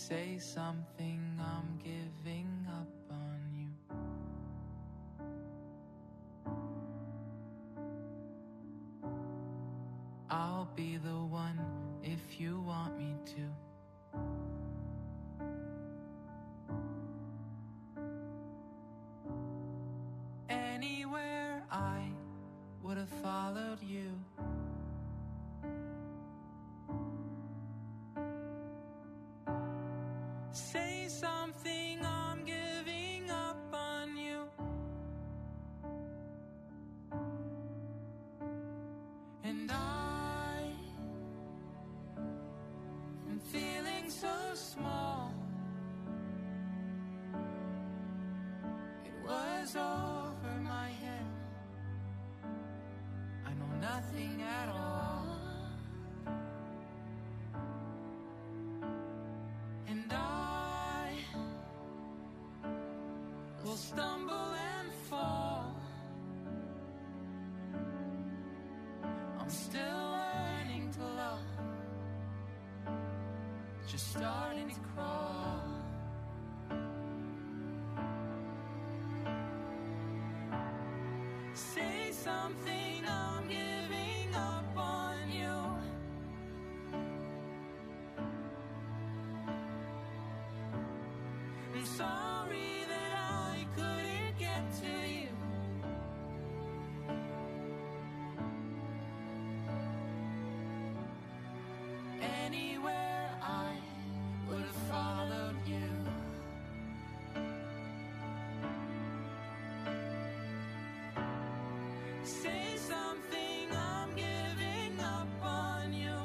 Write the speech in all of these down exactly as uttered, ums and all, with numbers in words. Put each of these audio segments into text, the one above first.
say something, I'm giving up on you. I'll be the one if you want me to. Anywhere I would have followed you. Say something, I'm giving up on you. And I am feeling so small. It was over my head. I know nothing at all. And I will stumble and fall. I'm still learning to love, just starting to crawl. Say something, I'm giving up on you. I'm sorry that I couldn't get to you. Anywhere I would have followed you. Say something, I'm giving up on you.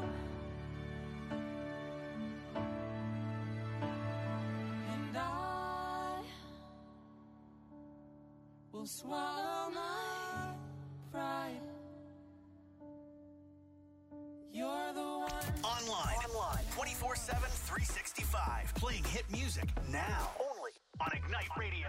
And I will swallow my pride. You're the one. Online. Online. twenty-four seven, three sixty-five. Playing hit music now. Only on Ignite Radio.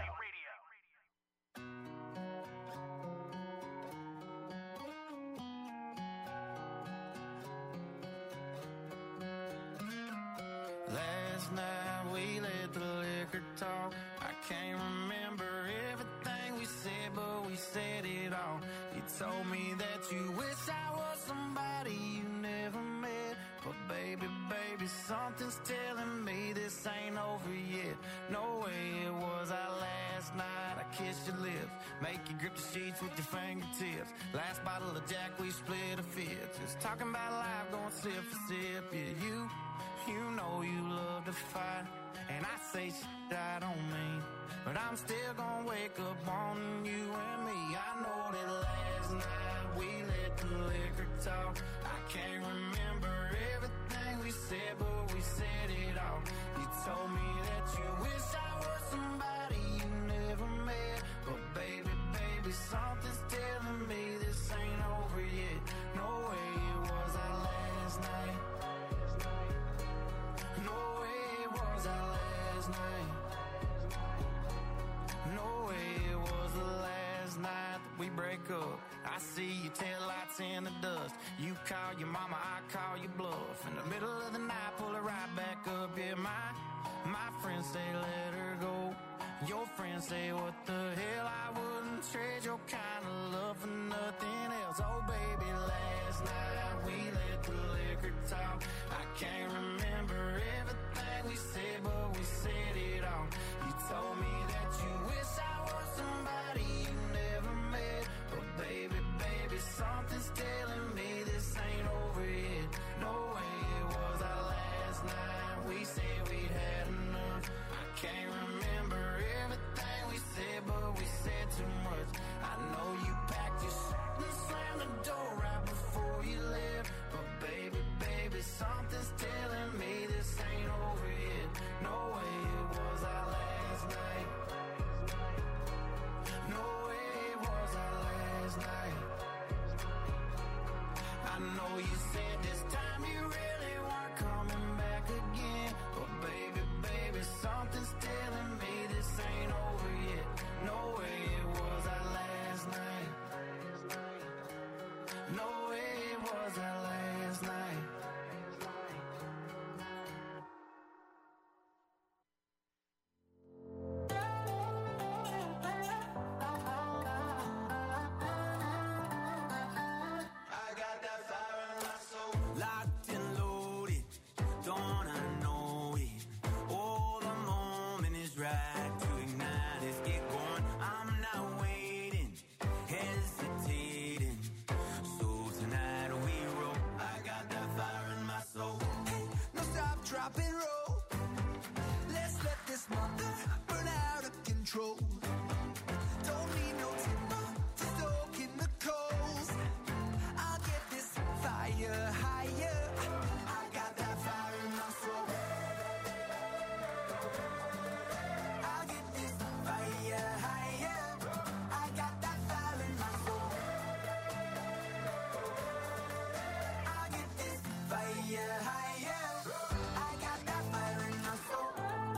Last night we let the liquor talk. I can't remember everything we said, but we said it all. You told me that you wish I was somebody you never met. But baby, baby, something's telling me this ain't over yet. No way it was our last night. I kissed your lips, make you grip the sheets with your fingertips. Last bottle of Jack, we split a fifth. Just talking about life, going sip for sip. Yeah, you, you know you love to fight. And I say shit I don't mean, but I'm still gonna wake up wanting you and me. I know that last night we let the liquor talk. I can't remember everything we said, but we said it all. You told me that you wish I was somebody you never met. But baby, baby, something's telling me this ain't over yet. No way it was our last night. No way it was our last night. No way it was the last night that we break up. I see your taillights in the dust. You call your mama, I call your bluff. In the middle of the night, pull her right back up. Yeah, my, my friends say let her go. Your friends say what the hell, I wouldn't trade your kind of love for nothing else. Oh baby, last night we let the liquor talk. I can't remember everything we said, but we said it all. You told me that you wish I was somebody you never met. But baby, baby, something's telling me this ain't over yet. No way it was our last night. We said we'd had enough. I can't remember everything we said, but we said too much. I control. Don't need no timber to soak in the coals. I'll get this fire higher. I got that fire in my soul. I'll get this fire higher. I got that fire in my soul. I'll get this fire higher. I got that fire in my soul.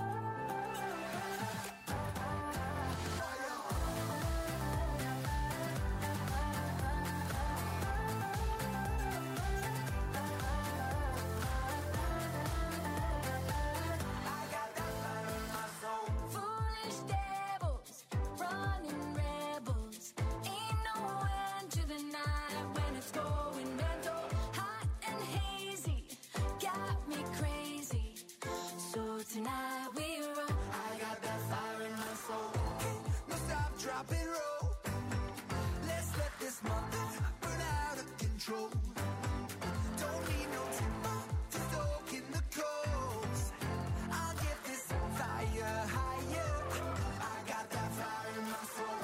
Foolish devils, running rebels. Ain't no end to the night when it's going mental. Hot and hazy, got me crazy. So tonight we run. I got that fire in my soul. No stop, drop and roll. Let's let this mother burn out of control. Don't need no timber to soak in the coals. I'll get this fire higher. I got that fire in my soul.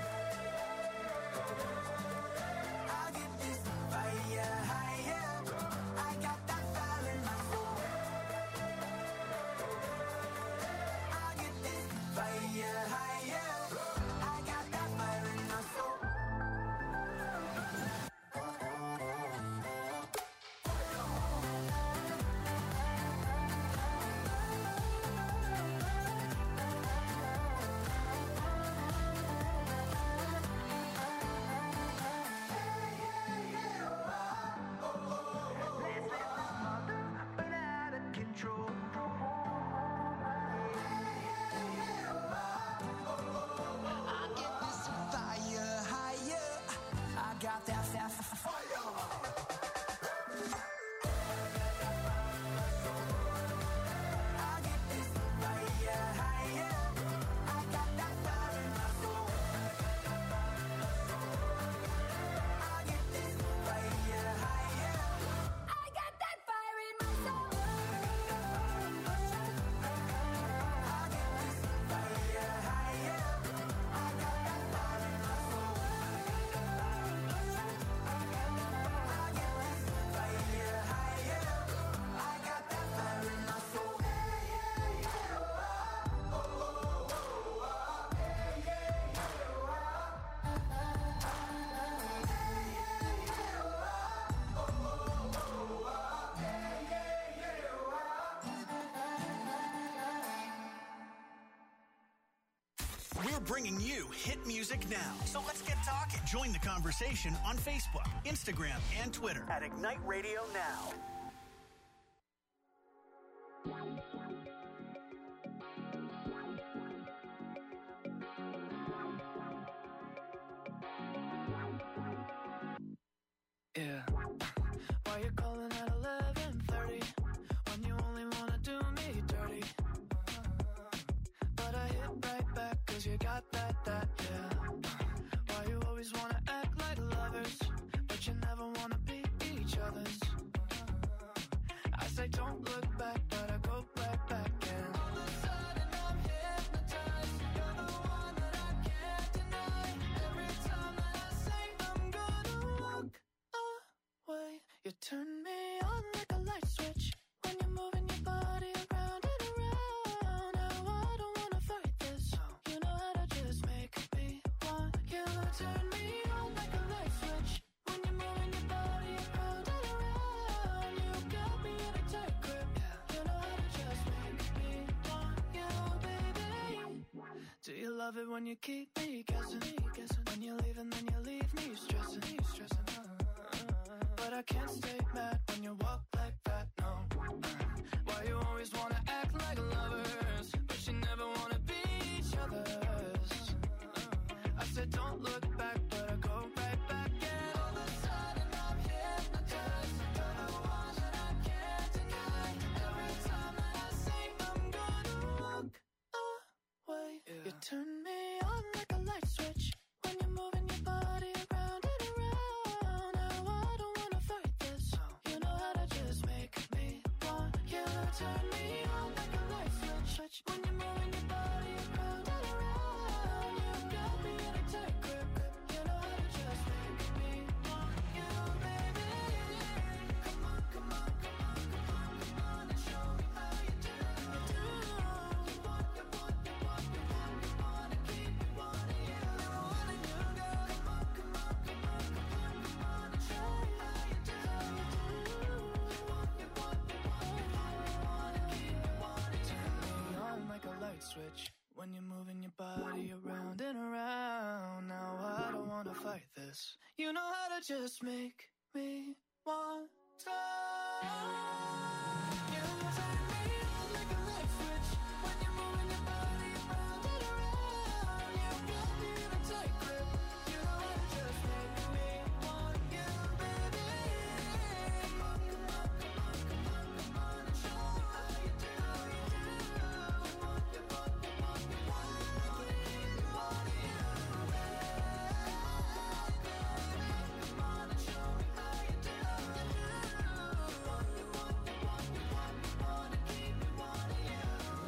I'll get this fire higher. I got that fire in my soul. I'll get this fire higher. I got that fire in my soul. Burn out of control. I get this fire higher. I got that fire. I get this fire higher. I got that fire in my soul. I get this fire higher. I got that fire in my soul. I get this fire higher. I got that fire in my soul. I get this fire higher. I got that fire in my soul. We're bringing you hit music now. So let's get talking. Join the conversation on Facebook, Instagram, and Twitter at Ignite Radio Now. Yeah. Why you calling at eleven thirty when you only wanna do me dirty? But I hit right back cause you got that, that, yeah. Why you always wanna act like lovers, but you never wanna be each other's? I say don't look back, but I go right back and all of a sudden I'm hypnotized. You're the one that I can't deny. Every time that I say I'm gonna walk away, you turn me on like a light switch when you're moving your body around and around. Now I don't wanna fight this, you know how to just make me want you. Turn me on like a light switch when you're moving your body around and around. You got me in a tight grip, you know how to just make me want you, baby. Do you love it when you keep me guessing? When you leave and then you leave me stressing, me stressing. But I can't stay mad when you walk like that, no. Why you always wanna act like lovers, but you never wanna be each other's? I said don't look back, but I go right back and all of a sudden I'm hypnotized. You're the one that I can't deny. Every time that I say I'm gonna walk away, you turn me on like a light switch when you're moving your body around and around. Now I don't wanna fight this, you know how to just make me want you. Turn me on like a light switch when you're moving your body around and around. when you're moving your body around and around. Now I don't wanna fight this. You know how to just make me want to. You turn me on like a light switch when you're moving your body around and around. You got me in a tight grip. You know how to just make me want you, baby. Come on, come on, come on, come on, come on, and show me how you do, how you do. You want, you want, you want, you want, you want to keep me wanting you, baby. Come on and show me how you do, how you do. You want, you want, you want, you want, you want to keep me wanting you.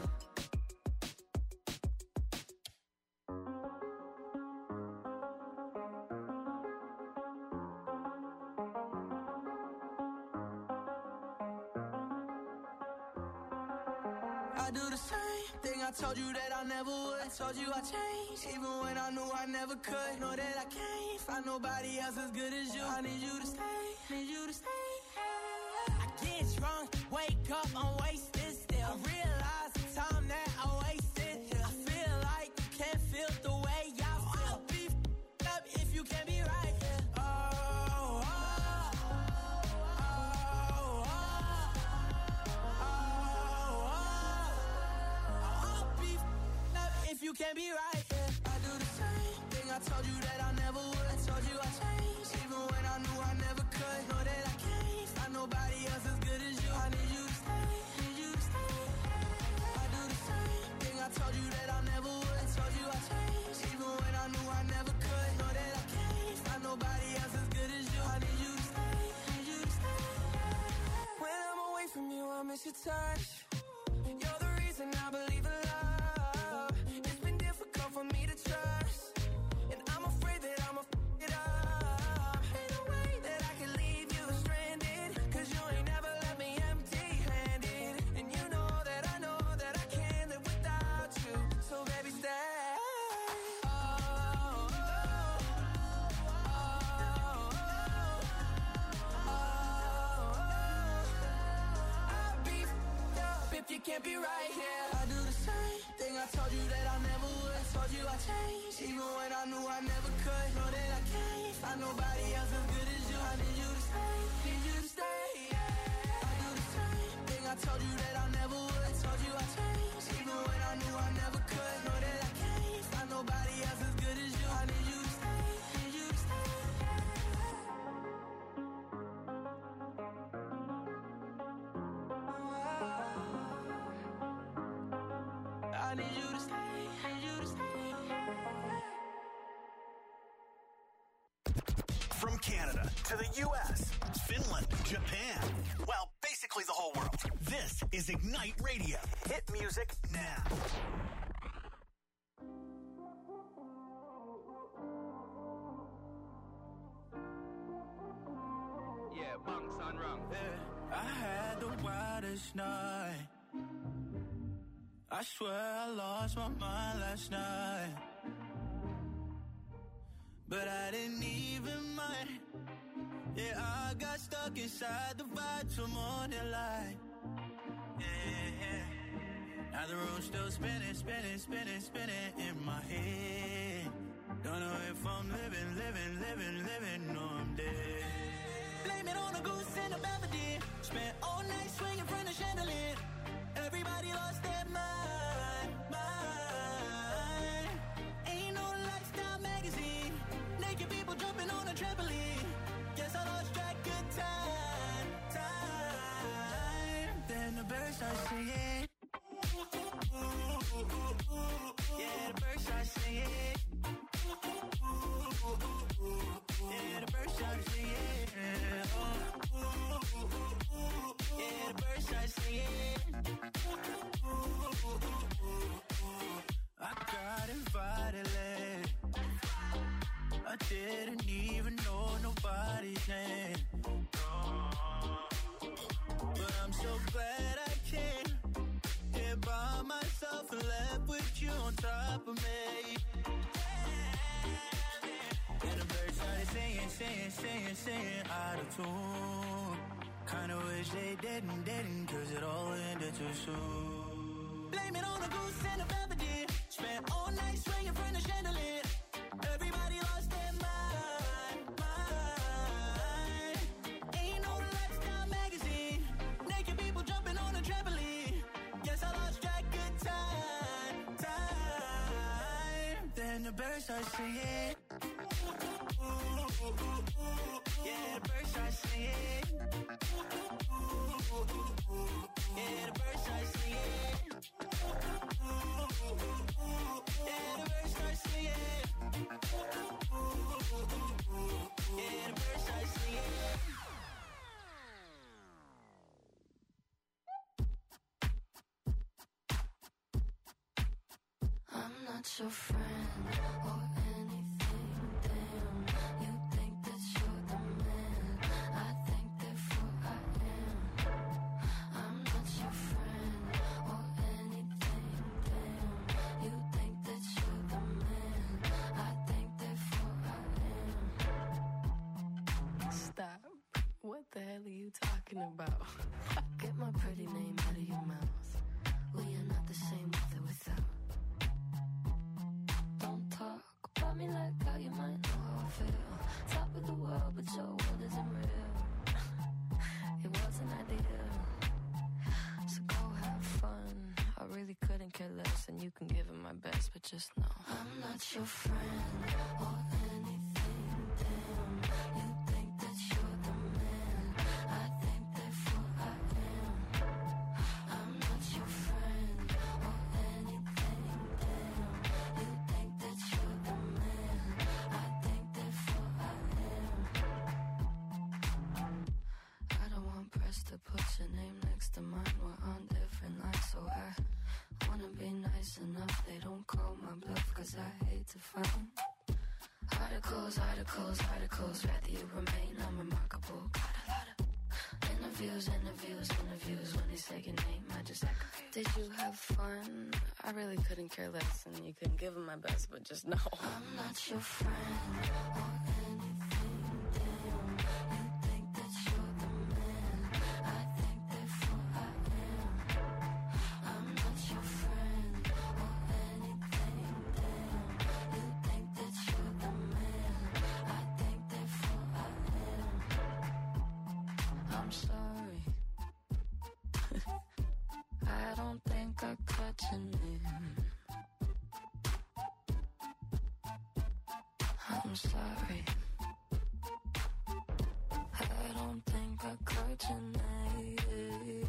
I do the same thing I told you that I never would. I told you I changed, even when I knew I never could. Know that I can't find nobody else as good as you. I need you to stay, need you to stay. I get drunk, wake up, I'm wasted still. I realize the time that I wasted here. I feel like you can't feel the way I feel. I'll be f***ed up if you can't be right here. Oh, oh, oh, oh, oh, oh. I'll be f***ed up if you can't be right here. I do the same thing I told you that I never would. I told you I changed, even when I knew I never could. Know that I can't find nobody else as good as you. I need you to stay, need you to stay. I do the same thing I told you that I never would. I told you I changed, even when I knew I never could. Know that I can't find nobody else as good as you. I need you to stay, need you to stay. When I'm away from you, I miss your touch. You're the reason I believe in love. It's been difficult for me to trust, and I'm afraid that I'ma f*** it up. Ain't no way that I can leave you stranded, 'cause you ain't never left me empty-handed. And you know that I know that I can't live without you. So baby, stay. Oh, oh, oh, oh, oh. I'll be f***ed up if you can't be right here. I do the same thing I told you that I never would. I told you I changed, even when I knew I never could. Know that I can't find nobody else as good as you. I need you to stay, need you to stay. Yeah. I do the same thing I told you that I never would. I told you I changed, even when I knew I never could. Know that I can't find nobody else as good as you. I need you to stay, need you to stay. I need you to stay, need you to stay. From Canada to the U S, Finland, Japan, well, basically the whole world. This is Ignite Radio. Hit music now. Yeah, bunks on wrong. Yeah, I had the wildest night. I swear I lost my mind last night, but I didn't even mind. Yeah, I got stuck inside the vibe till morning light. Yeah, yeah. Now the room's still spinning, spinning, spinning, spinning in my head. Don't know if I'm living, living, living, living, or I'm dead. Blame it on a goose and a melody. Spent all night swinging from the chandelier. Everybody lost their mind, mind. Ain't no lifestyle magazine. Naked people jumping on a trampoline. Guess I lost track of time, time. Then the birds start singing. Yeah, the birds start singing. Yeah, the birds start singing. Yeah, the birds start singing. I got invited late. I didn't even know nobody's name. But I'm so glad I came here by myself and left with you on top of me. And the birds started singing, singing, singing, singing out of tune. Kinda wish they didn't, didn't, 'cause it all ended too soon. Blame it on the goose and the melody. Spent all night swinging from the chandelier. Everybody lost their mind, mind. Ain't no lifestyle magazine. Naked people jumping on a trampoline. Guess I lost track of time, time. Then the birds start singing. Yeah, the birds start singing. Yeah, the birds start singing. Yeah, the birds start singing. Yeah, the birds start singing. I'm not your friend or anything, damn. You think that you're the man, I think therefore I am. I'm not your friend or anything, damn. You think that you're the man, I think therefore I am. Stop. What the hell are you talking about? Get my pretty name out of your mouth. We are not the same with or without. Don't talk about me like how you might know how I feel. Top of the world, but your world isn't real. It wasn't ideal. So go have fun. I really couldn't care less, and you can give it my best, but just know I'm not your friend or anything, damn. You think that you're the man, I think therefore I am. I'm not your friend or anything, damn. You think that you're the man, I think therefore I am. I don't want press to put your name next to mine. We're on different lines, so I wanna be nice enough. They don't call my bluff, cause I hate to find articles, articles, articles. Rather you remain unremarkable. Got a lot of interviews, interviews, interviews. When they say your name, I just echo. Did you have fun? I really couldn't care less, and you couldn't give them my best, but just know I'm not your friend or anything, damn. You think that you're the man, I think therefore I am. I'm not your friend or anything, damn. You think that you're the man, I think therefore I am. I'm sorry. I don't think I caught your name. I'm sorry. I don't think I caught your name.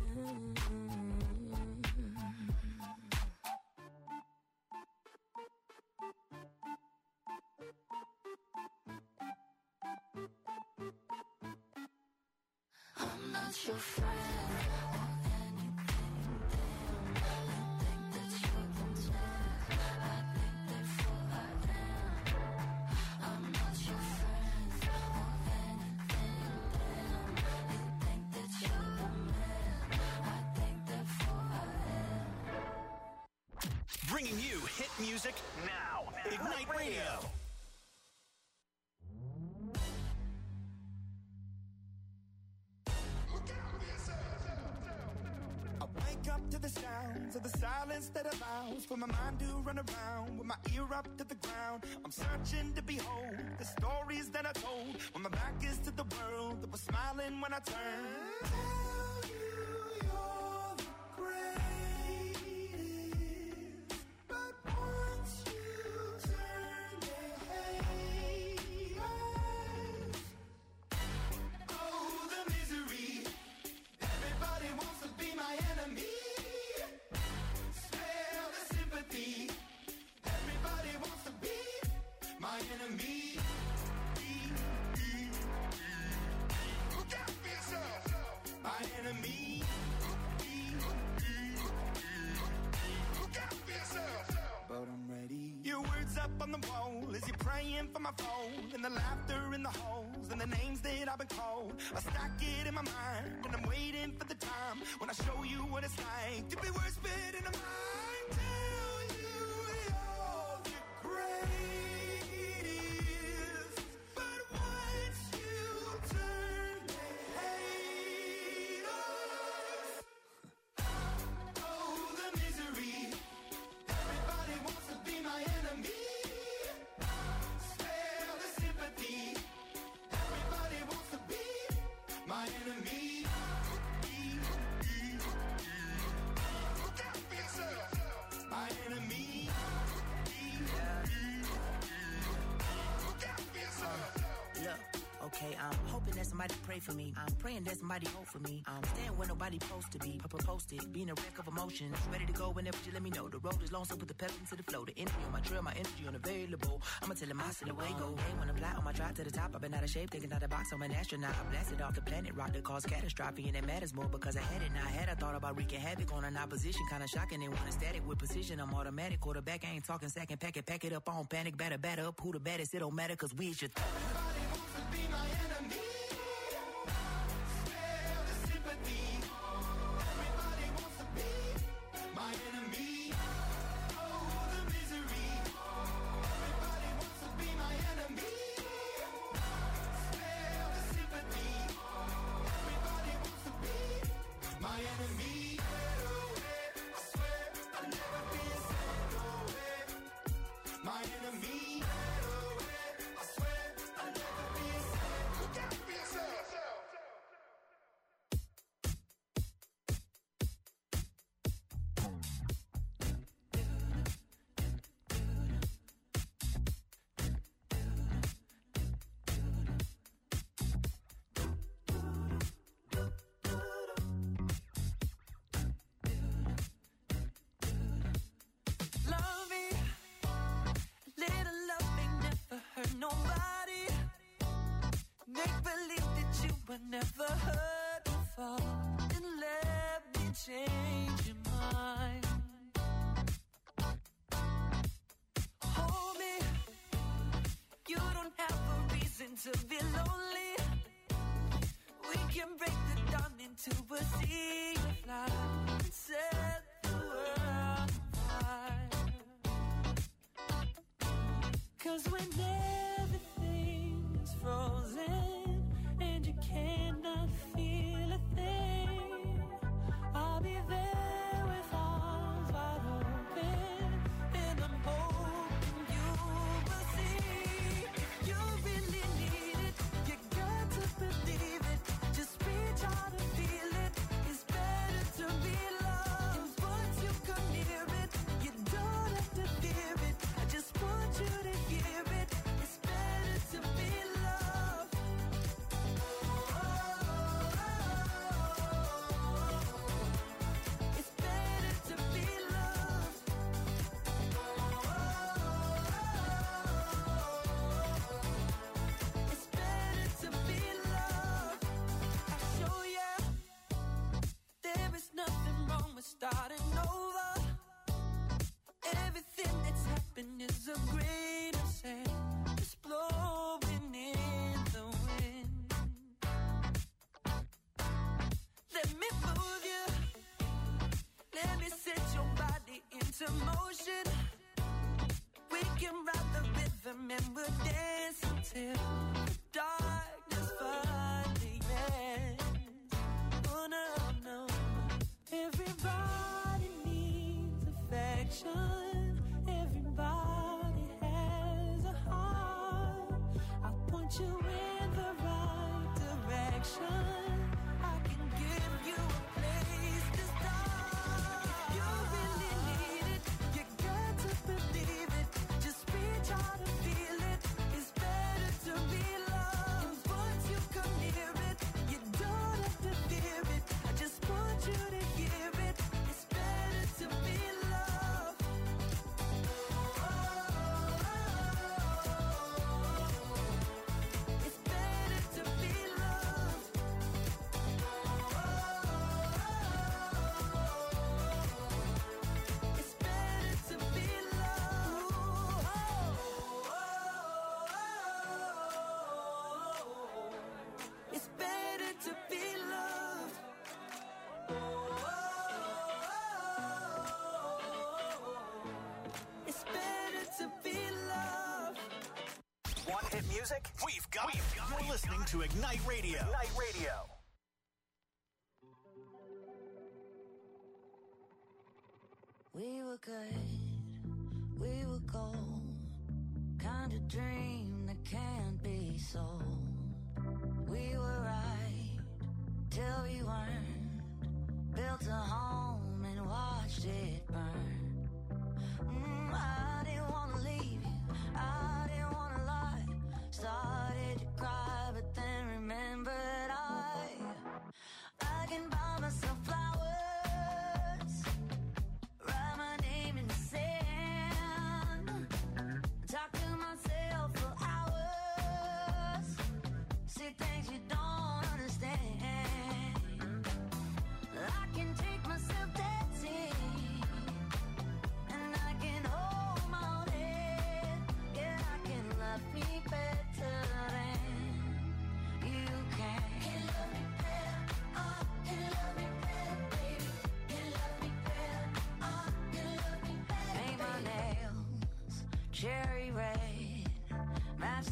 I'm not your friend or anything, damn. You think that you're the man, I think therefore I am. I'm not your friend or anything, damn. You think that you're the man, I think therefore I am. Bringing you hit music now. Ignite Radio. I wake up to the sounds of the silence that allows for my mind to run around with my ear up to the ground. I'm searching to behold the stories that I told when my back is to the world that was smiling when I turned. Tell you you're the greatest, but once you turn, they hate us. Oh, the misery. Everybody wants to be my enemy. Spare the sympathy. Everybody wants to be my enemy. Look out for yourself. My enemy. Look out for yourself. But I'm ready. Your words up on the wall as you're praying for my phone, and the laughter in the halls and the names that I've been called. I stack it in my mind and I'm waiting for the time when I show you what it's like to be worse fit in a mind. Tell you you're the greatest, but once you turn, they hate us. Oh, the misery. Everybody wants to be okay. I'm hoping that somebody pray for me. I'm praying that somebody hope for me. I'm staying where nobody supposed to be. Papa posted, being a wreck of emotions. Ready to go whenever you let me know. The road is long, so put the pedal into the flow. The energy on my trail, my energy unavailable. I'ma tell him I still away go. Hey, when I'm fly on my drive to the top, I've been out of shape, thinking out of the box. I'm an astronaut. I blasted off the planet, rock that caused catastrophe, and it matters more because I had it. Now I had I thought about wreaking havoc on an opposition, kinda shocking. They want a static with precision. I'm automatic, quarterback. I ain't talking second, pack it, pack it up on panic, batter, batter up. Who the baddest? It don't matter, cause we should. Everybody wants to be my enemy. Spare the sympathy. Everybody wants to be my enemy. Oh, the misery. Everybody wants to be my enemy. Spare the sympathy. Everybody wants to be my enemy. I swear I'll never be a second away. My enemy. Nobody make believe that you were never hurt before, and let me change your mind. Hold me, you don't have a reason to be lonely. We can break the dawn into a sea of light and set the world on fire. 'Cause when everything's frozen and you cannot feel a thing, I'll be there with arms wide open, and I'm hoping you will see. If you really need it, you got to believe it. Just reach out and feel it. It's better to be loved. Once you come near it, you don't have to fear it. I just want you to hear it. It's better to be loved. It's better to be loved. It's better to be loved. I'll show ya there is nothing wrong with starting over. Everything that's happened is a grain of sand, just blowing in the wind. Let me move you, let me set your body into motion. We can ride the rhythm and we'll dance until the darkness finally ends. Oh no, no, everybody needs affection. Everybody has a heart. I'll point you in the right direction. I can give you a place to start. You really need it. You got to believe it. Just reach out and feel it. It's better to be loved. Once you come near it, you don't have to fear it. I just want you to hear it. It's better to be loved. It's better to be loved. It's better to be loved. It's better to be loved. It's better to be loved. Want hit music? We've got it. You're listening to Ignite Radio. Ignite Radio. We were good, we were gold. Kind of dream that can't be sold. We were right till we weren't. Built a home and watched it burn. Mm, I didn't wanna leave you, I didn't wanna lie. Started to cry, but then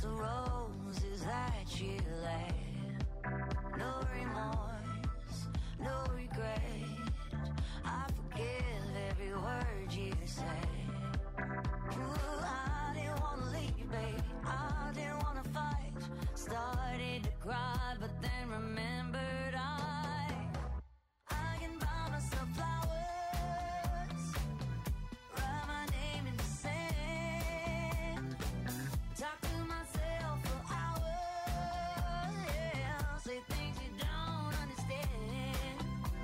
the roses that you left. No remorse, no regret. I forgive every word you said. Ooh, I didn't wanna leave, babe. I didn't wanna fight. Started to cry, but then remembered I I can buy myself flowers, write my name in the sand, talk to myself for hours, yeah, say things you don't understand.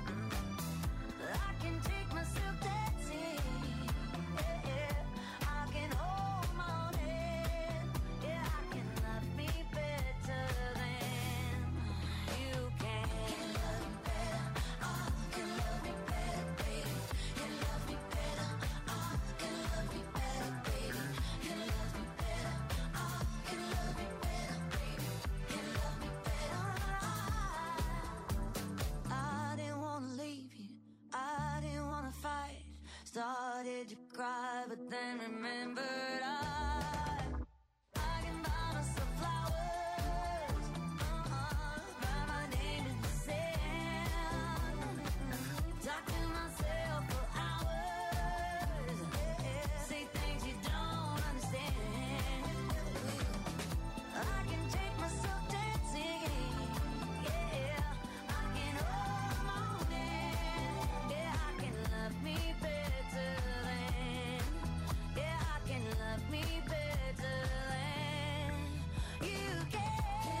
I can take myself dancing, yeah, yeah. I can hold my own hand, yeah, I can love me better than you can. Can love me better, I can love me better, baby. Can love me better, I can love me better, baby. Can love me better, I can love me better, baby. Can love me better, I I didn't wanna leave you, I didn't wanna fight. Started to cry, but then remembered I I can buy myself flowers, uh-uh, write my name in the sand, talk to myself for hours, yeah, say things you don't understand. I can take myself dancing, yeah, I can hold my own hand, yeah, I can love me better than, yeah, I can love me better than you can.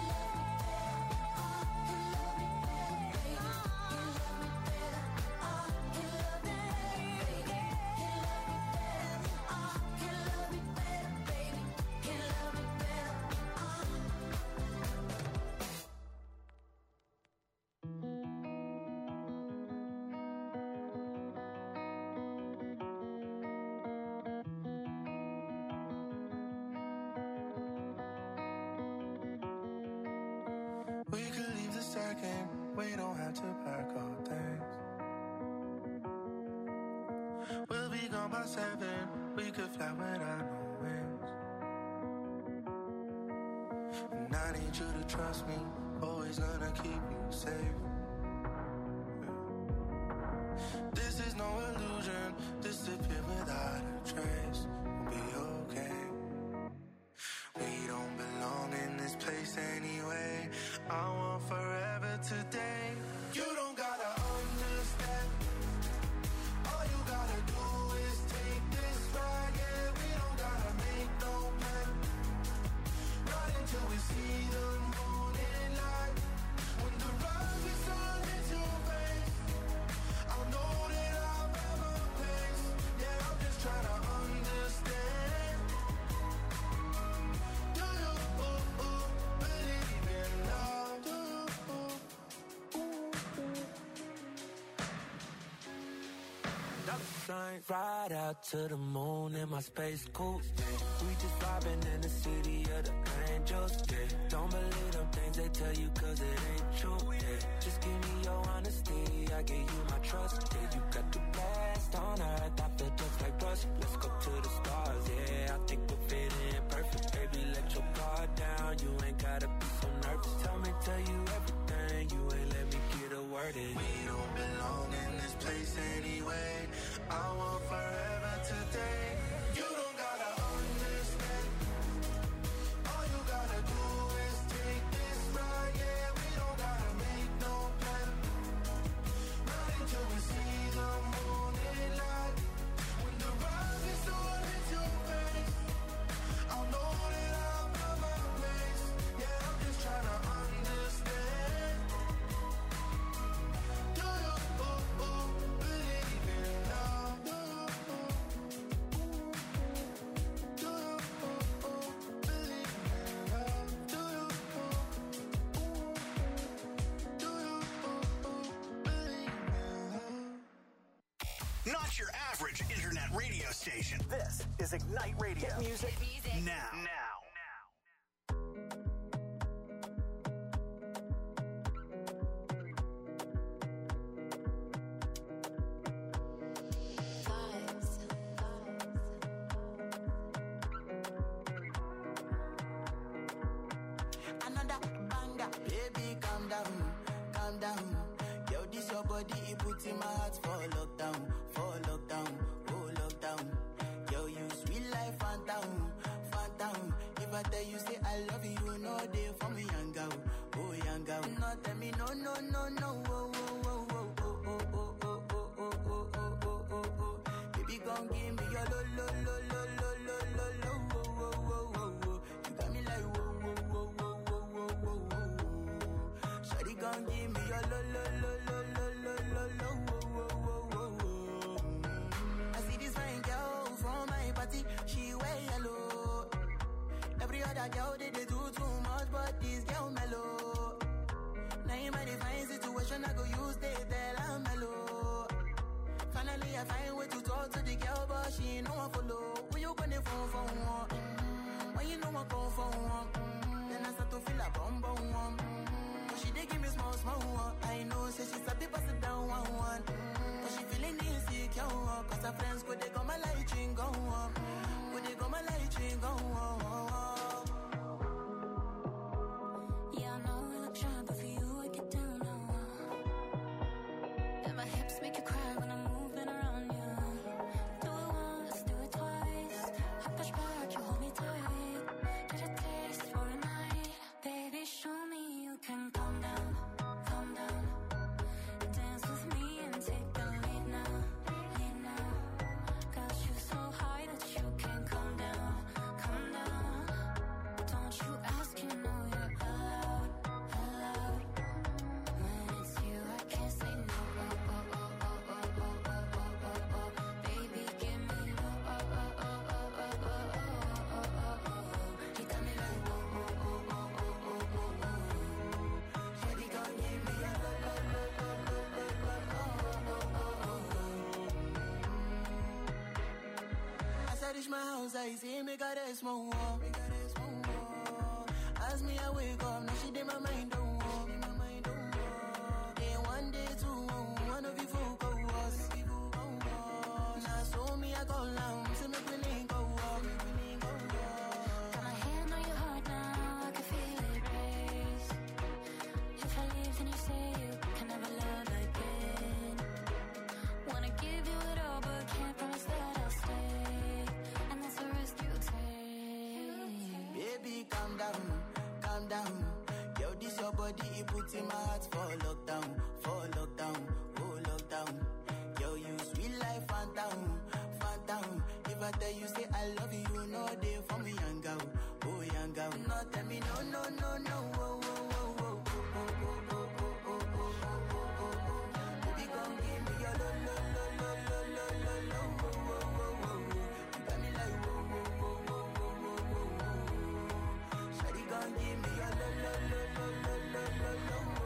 We could leave the second, we don't have to pack all things. We'll be gone by seven, we could fly without no wings. And I need you to trust me, always gonna keep you safe. This is no illusion, disappear without a trace. We'll be okay. We don't belong in this place anyway. I want forever today. You don't gotta understand. All you gotta do is take this ride. Yeah, we don't gotta make no plan. Right until we see the morning light. When the rug is on into your face, I'll know that I'm at my place. Yeah, I'm just trying to understand. Do you ooh, ooh, believe in love? Do you ooh, ooh, ooh. Dollar signs, ride out to the moon in my space coupe. We just vibing in the city of the angels. Yeah. Don't believe them things they tell you, cause it ain't true. Yeah. Just give me your honesty, I give you my trust. Yeah, you got the best on earth, I feel just like Russ. Let's go to the stars, yeah, I think we'll fit in perfect. Baby, let your guard down, you ain't gotta be so nervous. Tell me, tell you everything, you ain't let me get a word in. We don't belong in this place anyway. I want forever today. You don't gotta understand. All you gotta do is take this ride. Yeah, we don't gotta make no plan. Not until we see the morning light. When the rise is on into your face, I'll know that I'm at my place. Yeah, I'm just trying to understand. Do you ooh, ooh, believe in love? Do you ooh, do you ooh, ooh, believe in love? Do you ooh, ooh, do you ooh, ooh, believe in love? Not your average internet radio station. This is Ignite Radio. Hit music now. Now. Vibes. another banger. Baby, calm down, calm down. Yo, this your body, it puts in my heart for lockdown, for lockdown, oh lockdown. Yo, you sweet life, phantom, phantom. If I tell you, say I love you, you know they for me, young girl, oh young girl. No, tell me, no, no, no, no, oh, oh, oh, oh, oh, oh, oh, oh, oh, oh, oh, oh, oh, oh, oh. Baby, gon' give me your lo, lo, lo, lo, lo, lo, lo, lo, oh, oh, oh, oh, oh. You got me like, whoa, whoa, whoa, whoa, whoa, whoa, whoa, whoa. Shawty gon' give me your lo, lo, lo, lo, lo, lo, lo, lo, oh, oh, oh, oh, oh. I see this fine girl from my party, she wear yellow. Every other girl, they, they do too much, but this girl mellow. Now in my divine situation, I go use they tell I'm mellow. Finally, I find way to talk to the girl, but she ain't no one follow. When you gonna phone for one? Mm-hmm. When you know I come for one? Mm-hmm. Then I start to feel a bum bum one. Mm-hmm. But she dey give me small small one. I know, say she's a bit pass it down one one. Mm-hmm. But she feeling insecure, cause her friends go they go my light ring go on. Go they go my light ring go on. Yeah, I know we look shy, but for you I get down low. And my hips make you cry when I'm moving around you. Do it once, do it twice. I push back, you hold me tight. Get a taste for a night. Baby, show me you can calm down, calm down. Dance with me and take the lead now, lead now. Got you so high that you can't come down, come down. Don't you ask, you know you're allowed, allowed. When it's you, I can't say no. Oh, oh, oh, oh, oh, oh, oh, oh, oh, oh. Baby, give me oh, oh, oh, oh, oh, oh, oh, oh, oh, oh, oh. You got me like oh, oh, oh, oh, oh, oh, oh, oh. Shawty gon' give me a lo, lo, lo, lo, lo, lo, lo, oh, oh, oh, oh. As I reach my house, I see me got a small wall. Me got a small wall. As me I wake up, now she did my mind don't walk. Day one, day two, one of you folk go us. Now so me I go down, so me willing go walk. Got my hand on your heart now, I can feel it race. If I leave, then you say you can never love again. Wanna give you it all, but can't promise that I'll stay. And that's the risk you take. Baby, calm down, calm down. Yo, this your body, it puts in my heart for lockdown, for lockdown, oh lockdown. Yo, you sweet life, phantom, phantom. If I tell you, say I love you, you know they for me, young girl, oh young girl. No, tell me, no, no, no, no, oh, oh, oh, oh, oh, oh, oh, oh, oh, oh, oh, oh, oh. Baby, gon' give me your lo, lo, lo, lo, lo, lo, lo, lo, oh, oh, oh, oh, oh. You got me like, oh, oh, oh, oh, oh, oh, oh, oh. Shawty gon' give me your lo, lo, lo, lo, lo, lo, lo, lo, oh, oh, oh, oh, oh.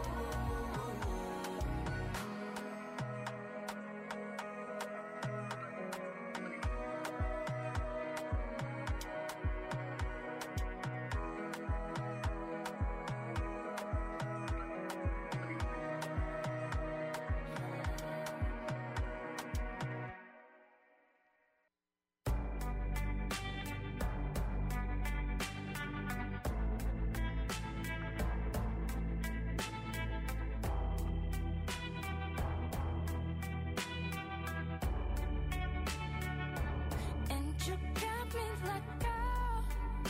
And you got me like, girl,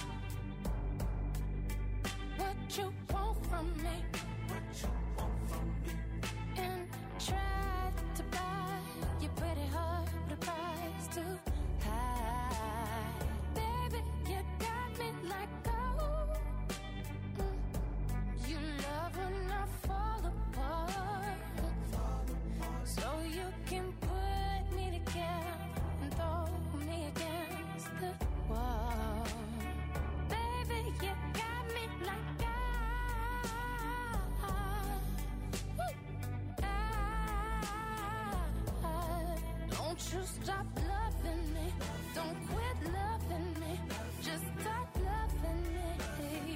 what you want from me? What you want from me? And tried to buy your pretty heart with a price too high. Baby, you got me like gold. Mm. You love when I fall apart, so you can put me together and throw me against the wall. Baby, you got me like I, don't you stop loving me, don't quit loving me, just stop loving me.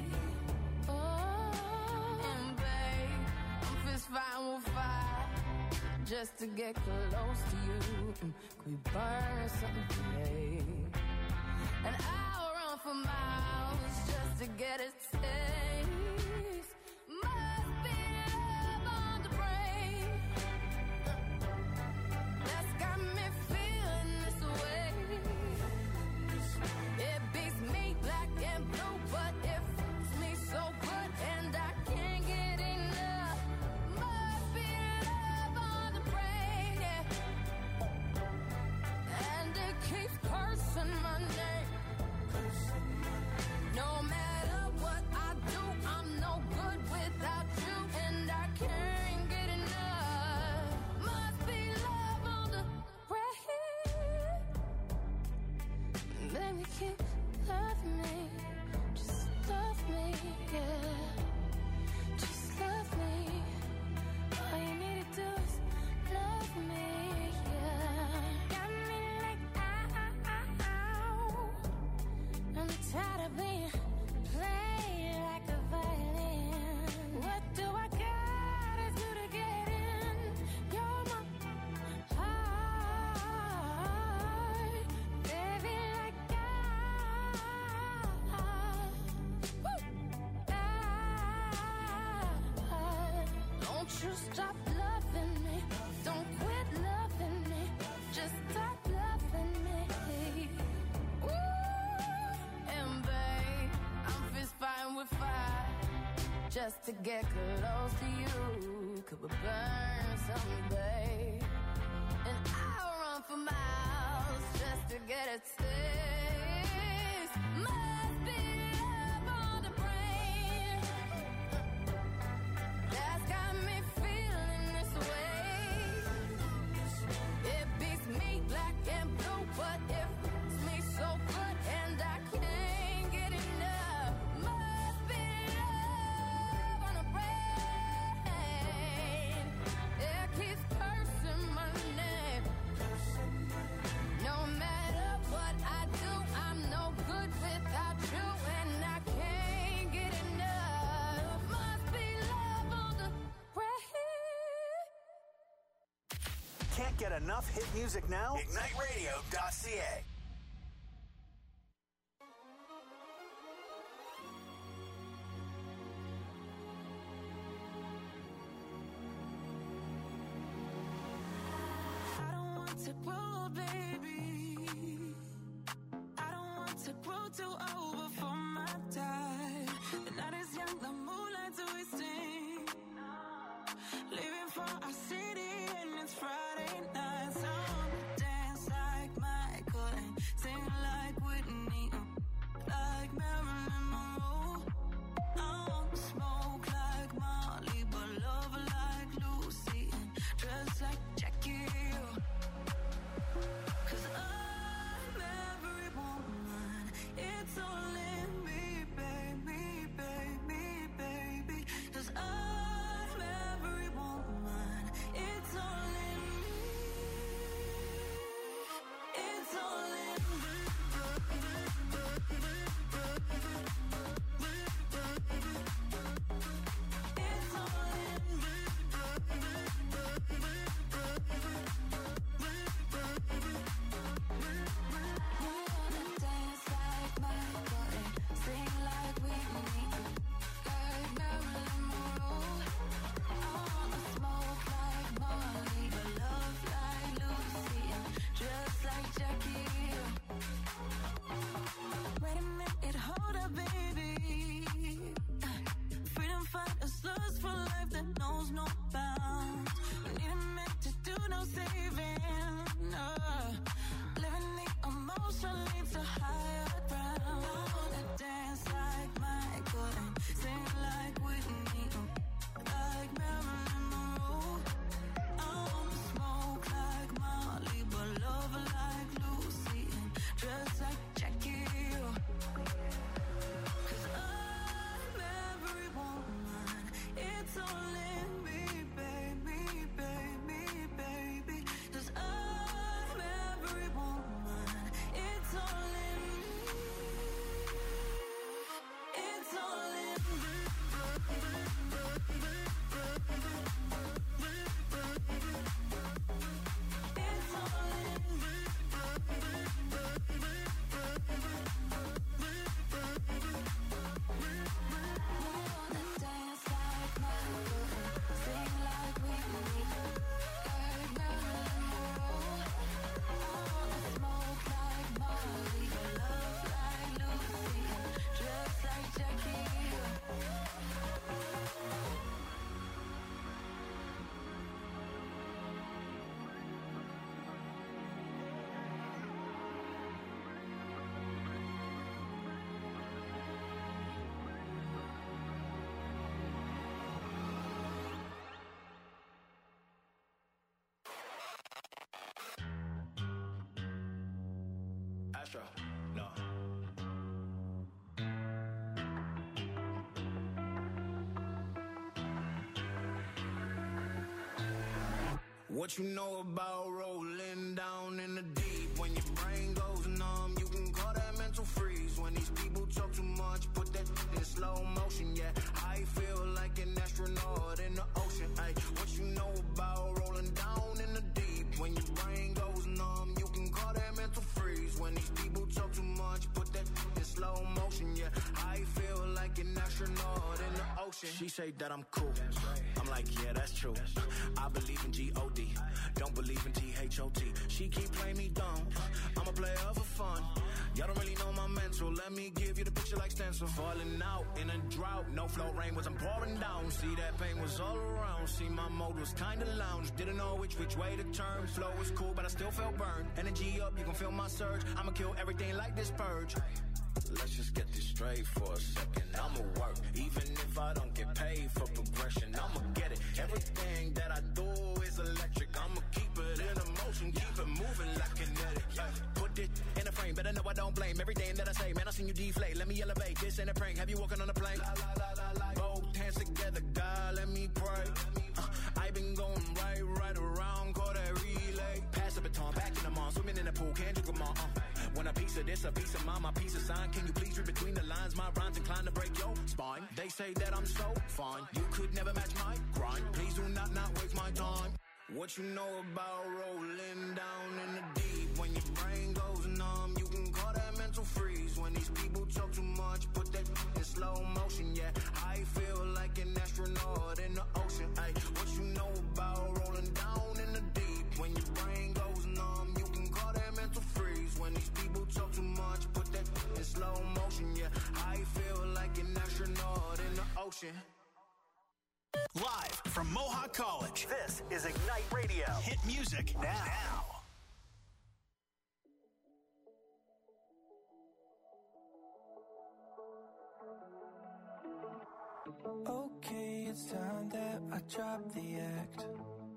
Oh, and babe, I'm fist fighting with fire just to get close to you. Mm, could we burn something today? And I'll run for miles just to get a taste. you stop loving me? Don't quit loving me. Just stop loving me. Ooh, and babe, I'm fist fighting with fire just to get close to you. Could we burn someday? And I'll run for miles just to get a taste. Must be love on the brain that's got me feeling this way. It beats me black and blue, but it feels me so good, and I can't get enough. Must be love on the brain. It keeps cursing my name. No matter what I do, I'm no good without you, and I can't get enough. Must be love on the brain. Can't get enough hit music now? ignite radio dot c a. I don't want to grow, baby. I don't want to grow too old before my time. The night is young, the moonlight's wasting. Leaving for our city and it's Friday night. So I wanna dance like Michael and sing like Whitney, uh, like Marilyn Monroe. I wanna smoke like Molly, but love like Lucy and dress like Jackie. Cause I'm every woman, it's all in me, baby, baby, baby. Cause I'm every woman, it's all in me. It's all in me. It's all in me. You wanna dance like Michael and sing like Whitney, like Marilyn Monroe. I wanna smoke like Molly, but love like Lucy and dress like Jackie. Wait a minute, hold up, baby. Freedom fighters lust for life that knows no bounds. We need a minute to do no saving. Uh, living the emotion leads to higher ground. I wanna dance like Michael and sing like Whitney, like Marilyn Monroe. I wanna smoke like Molly, but love like Lucy and dress like Jackie. Cause I'm every woman, it's all in me, baby, baby, baby. Cause I'm every woman, it's all in me. It's all in me. It's all in me. You wanna dance like Michael and sing like Whitney, like Marilyn Monroe. I wanna smoke like Molly, but love like Lucy and dress like Jackie. Astro, no. What you know about rolling down in the deep? When your brain goes numb, you can call that mental freeze. When these people talk too much, put that in slow motion, yeah. I feel like an astronaut in the ocean, ay. What you know about rolling down in the deep? When your brain goes numb, you can call that mental freeze. When these people talk too much, put that in slow motion, yeah. I feel like an astronaut in the ocean. She say that I'm cool. I'm like, yeah, that's true. I believe in G O D. Don't believe in T H O T. She keep playing me dumb. I'm a player for fun. Y'all don't really know my mental. Let me give you the picture like stencil. Falling out in a drought. No flow rain was I'm pouring down. See that pain was all around. See my mode was kinda lounge. Didn't know which which way to turn. Flow was cool, but I still felt burned. Energy up, you can feel my surge. I'ma kill everything like this purge. Let's just get this straight for a second. I'ma work, even if I don't get paid for progression. I'ma get it. Everything that I do is electric. I'ma keep it in a motion, keep it moving like kinetic. Put it in a frame, better know I don't blame everything that I say. Man, I seen you deflate. Let me elevate. This ain't a prank. Have you walking on a plane? Both hands together, God, let me pray. Uh, I been going right, right around, call that relay. Pass the baton, back in the mall, swimming in the pool, can't drink them all. Uh. When a piece of this, a piece of mine, my piece of sign. Can you please read between the lines? My rhymes inclined to break your spine. They say that I'm so fine. You could never match my grind. Please do not not waste my time. What you know about rolling down in the deep? When your brain goes numb, you can call that mental freeze. When these people talk too much, put that in slow motion. Yeah, I feel like an astronaut in the ocean. Ay, what you know about rolling down in the deep? When your brain goes numb, you can call that mental freeze. When these people talk too much, put that in slow motion. Yeah, I feel like an astronaut in the ocean. Live from Mohawk College, this is Ignite Radio. Hit music now. Okay, it's time that I drop the act.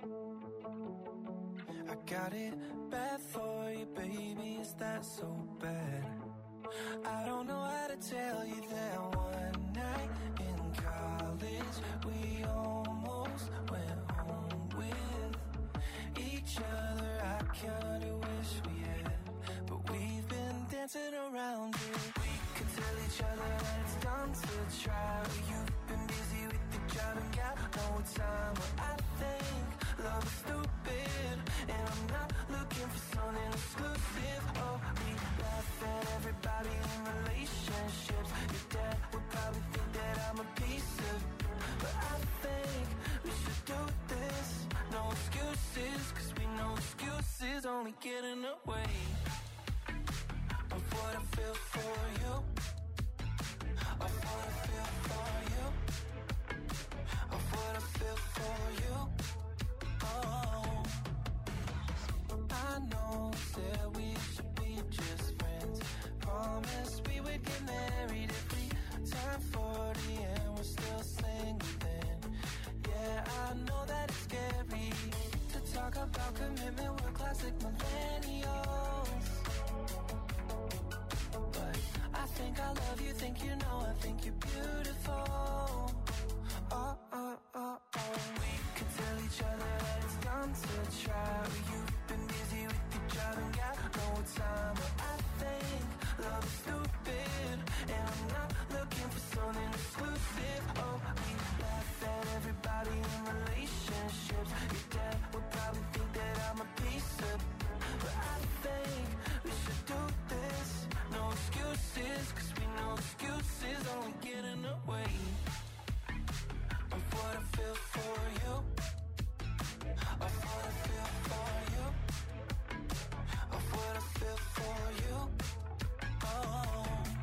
I got it bad for you, baby, is that so bad? I don't know how to tell you that one night in college we almost went home with each other. I kinda wish we had, but we've been dancing around it. We could tell each other that it's done to try. You've been busy with the job and got no time. But I think love is stupid, and I'm not looking for something exclusive. Oh, we laugh at everybody in relationships. Your dad would probably think that I'm a piece of, but I think we should do this. No excuses, cause we know excuses only get in the way of what I feel for you, of what I feel for you, of what I feel for you. Oh, I know that we should be just friends. Promise we would get married if we turn forty and we're still single then. Yeah, I know that it's scary to talk about commitment. We're classic millennials, but I think I love you, think you know, I think you're beautiful. Oh, oh, oh, oh. We could tell each other that it's done to try. You've been busy with your job and got no time. But I think love is stupid, and I'm not looking for something exclusive. Oh, we laugh at everybody in relationships. Your dad would probably think that I'm a piece of, but I think we should do this. No excuses, cause we know excuses only get in the way of what I feel for you, of what I feel for you, of what I feel for you. Oh,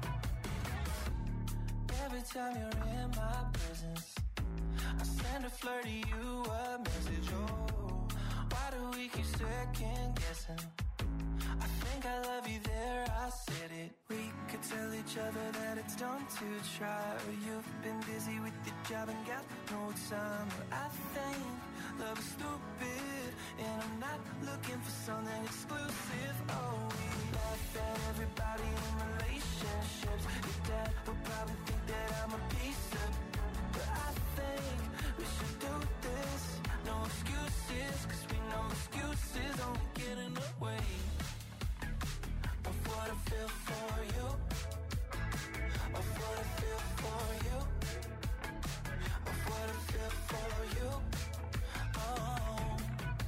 every time you're in my presence, I send a flirt to you a message. Oh, why do we keep second guessing? I think I love you there, I said it. We could tell each other that it's done to try. You've been busy with your job and got no time. But I think love is stupid, and I'm not looking for something exclusive. Oh, we laugh at everybody in relationships. Your dad would probably think that I'm a piece of, but I think we should do this. No excuses, cause we know excuses only get in the way of what I feel for you, of what I feel for you, of what I feel for you. Oh,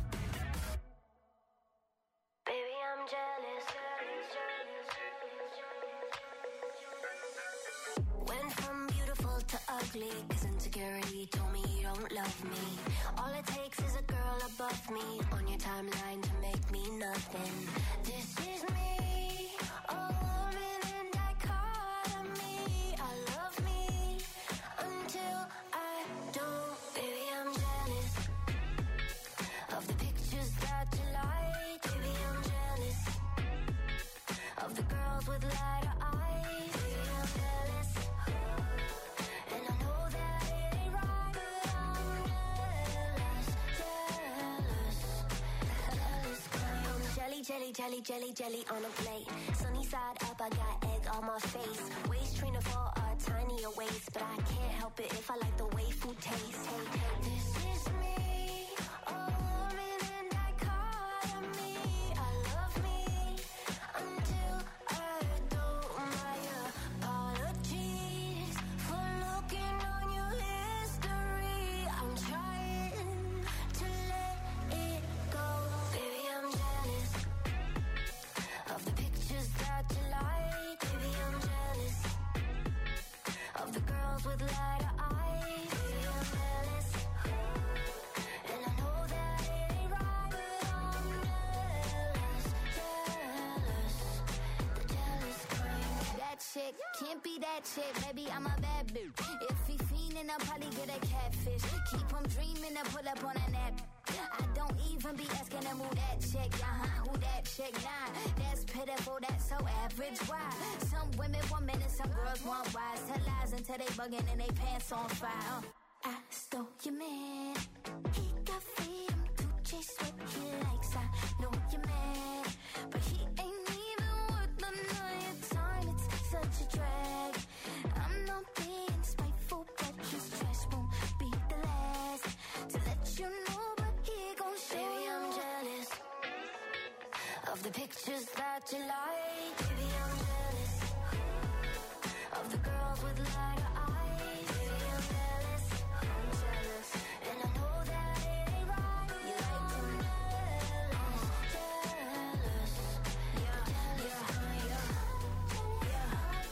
Baby, I'm jealous. When ugly, cause insecurity told me you don't love me. All it takes is a girl above me on your timeline to make me nothing. This is me, a woman in dichotomy. I love me until I don't. Baby, I'm jealous of the pictures that you like. Baby, I'm jealous of the girls with lighter eyes. Baby, I'm jealous, and I know that it ain't right, but I'm jealous, jealous, jealous. I'm jelly, jelly, jelly, jelly, jelly on a plate. Sunny side up, I got egg on my face. Waist trainer for a tinier waist, but I can't help it if I like the way food tastes. Hey, hey, this is me, a woman in dichotomy. I love me until I don't. My apologies for looking on your history. I'm trying to let it go. Baby, I'm jealous of the pictures that you like. Baby, I'm jealous of the girls with lighter eyes. Baby, I'm jealous, and I know that it ain't right, but I'm jealous, jealous, the jealous kind. That chick can't be that chick, baby, I'm a bad bitch. If he fiendin', I'll probably get a catfish. Keep him dreamin' to pull up on a nap. I don't even be asking him who that chick, uh-huh, who that chick, nah. That's pitiful, that's so average, why? Some women want men and some girls want wise. Tell lies until they buggin' and they pants on fire. uh. I stole your man, he got freedom to chase what he likes. I know you're mad, but he ain't even worth none of your time. It's such a drag. I'm not being spiteful, but his trash won't be the last to let you know, but he gon' show. Baby, I'm jealous of the pictures that you like. Baby, I'm jealous of the girls with lighter eyes. Baby, I'm jealous, I'm jealous, and I know that it ain't right. You like to jealous, jealous, yeah, yeah, yeah, yeah.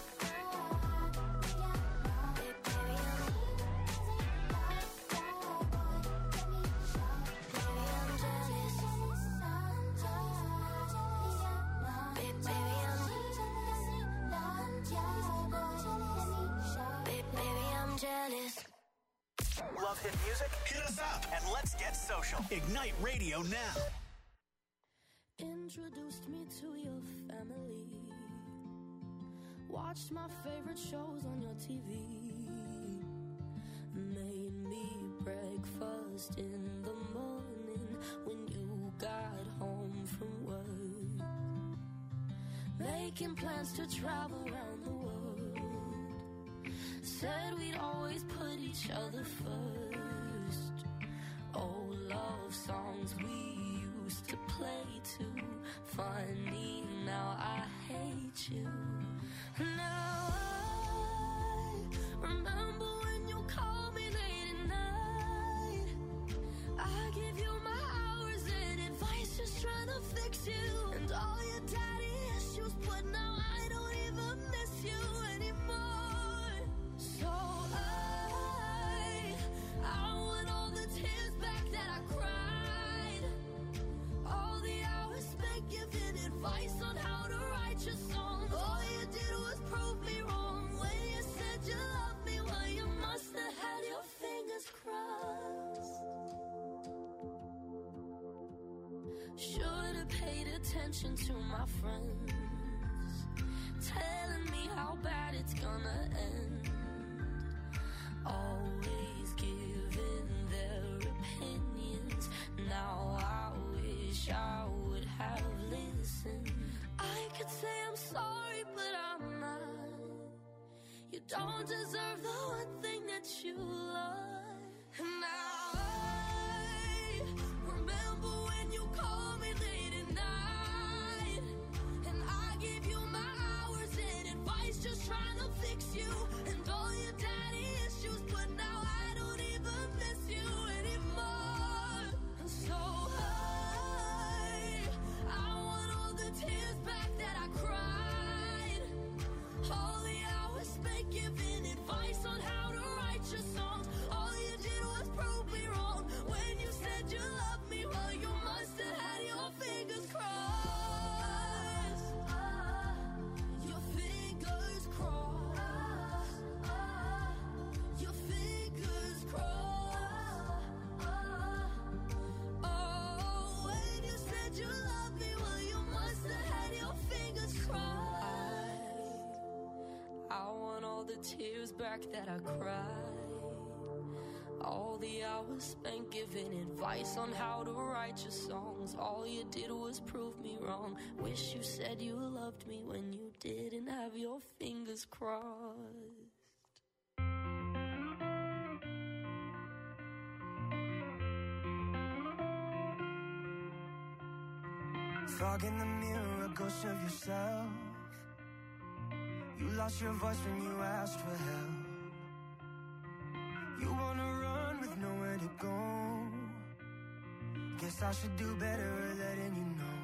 Baby, I'm, baby, I'm jealous. Baby, baby, I'm, baby, baby, I'm jealous. Love hit music? Hit us up and let's get social. Ignite Radio now. Introduced me to your family. Watched my favorite shows on your T V. Made me breakfast in the morning when you got home from work. Making plans to travel around the world. Said we'd always put each other first. Old love songs we used to play too. Funny, now I hate you. Now I remember when you called me late at night. I give you my hours and advice, just trying to fix you. And all your daddy issues, but now I don't even miss you anymore. So I, I want all the tears back that I cried. All the hours spent giving advice on how to write your songs. All you did was prove me wrong when you said you loved me. Well, you must have had your fingers crossed. Should've paid attention to my friends, telling me how bad it's gonna end. Always giving their opinions. Now I wish I would have listened. I could say I'm sorry, but I'm not. You don't deserve the one thing that you love. And now I remember when you called me late at night, and I gave you my hours and advice, just trying to fix you. And all your daddy issues, but now I don't even miss you anymore. So I, I want all the tears back that I cried. All the hours spent giving advice on how to write your tears back that I cried. All the hours spent giving advice on how to write your songs. All you did was prove me wrong. Wish you said you loved me when you didn't have your fingers crossed. Fog in the mirror, a ghost of yourself. You lost your voice when you asked for help. You wanna run with nowhere to go. Guess I should do better at letting you know.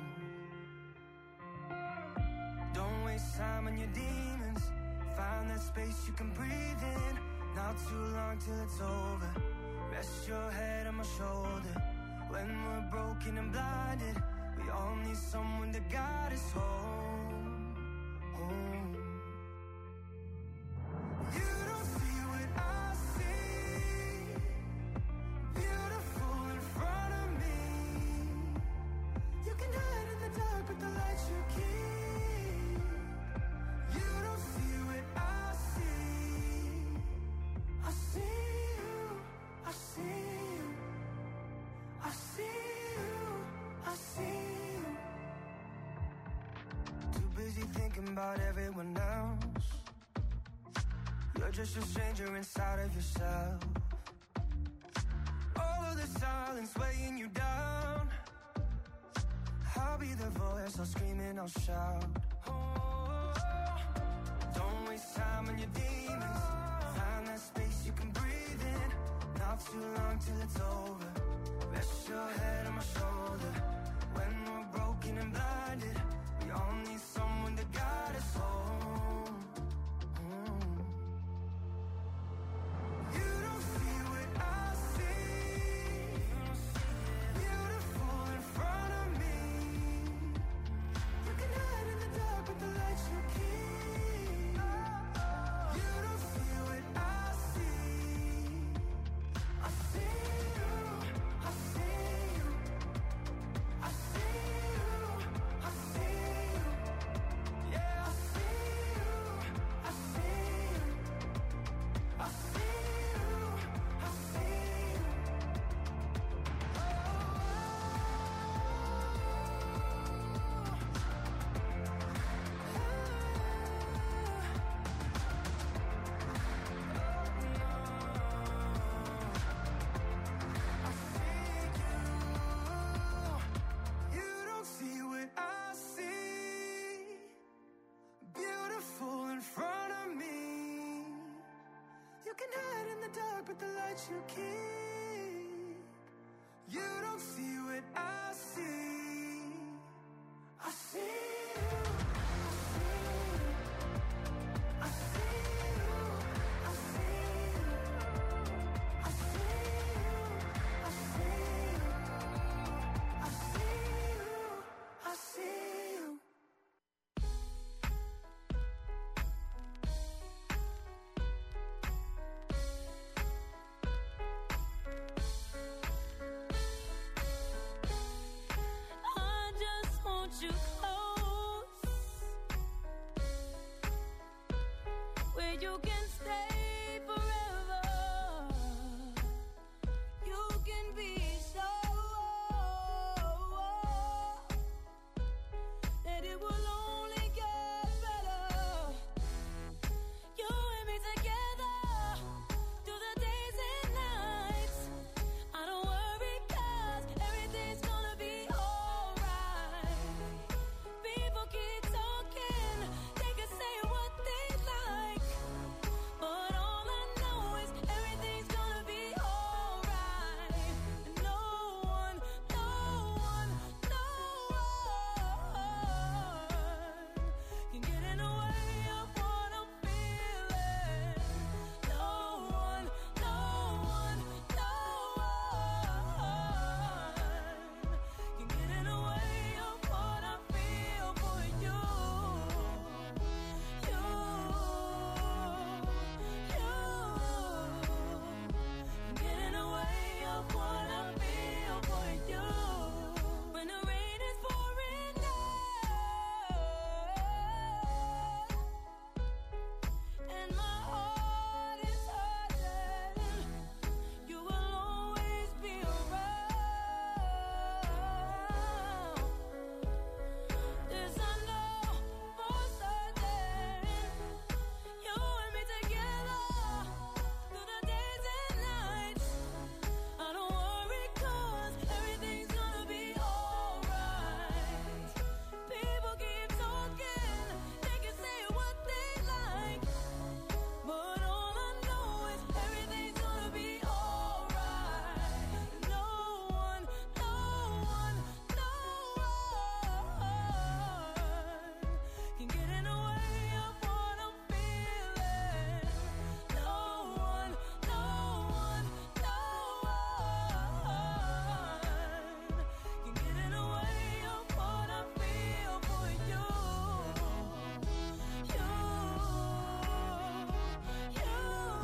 Don't waste time on your demons. Find that space you can breathe in. Not too long till it's over. Rest your head on my shoulder. When we're broken and blinded, we all need someone to guide us home, home. You don't see what I see. Beautiful in front of me. You can hide in the dark with the lights you keep. You don't see what I see. I see you, I see you, I see you, I see you. Too busy thinking about everyone else. You're just a stranger inside of yourself. All of the silence weighing you down. I'll be the voice, I'll scream and I'll shout. Oh, don't waste time on your demons. Find that space you can breathe in. Not too long till it's over. Rest your head on my shoulder. When we're broken and blinded, we all need someone to guide us home. Mm. You don't see what I see. Beautiful in front of me. You can hide in the dark with the lights you keep. You don't see what I see. I see you, I see you, I see you, I see you. Yeah, I see you, I see you, I see you, I see you. You don't see what I see. Beautiful in front of me. You can hide in the dark with the lights you keep.